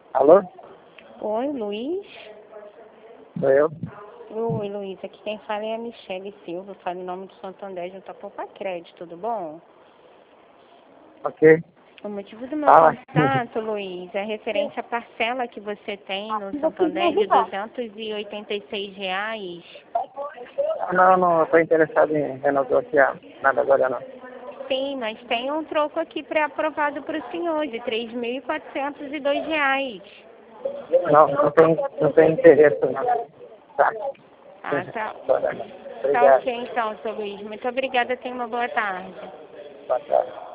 Alô? Oi, Luiz? Sou eu? Oi, Luiz. Aqui quem fala é a Michele Silva. Falo em nome do Santander, junto a Poupa Crédito, tudo bom? Ok. O motivo do meu Fala. contato, Luiz, é referente à parcela que você tem no Santander de R$ 206. Não estou interessado em renegociar nada agora não. Sim, mas tem um troco aqui pré-aprovado para o senhor de R$ 3.402. Não tem interesse não. Tá. Ah, tá. Tá Obrigado. ok então, seu Luiz. Muito obrigada. Tenha uma boa tarde. Boa tarde.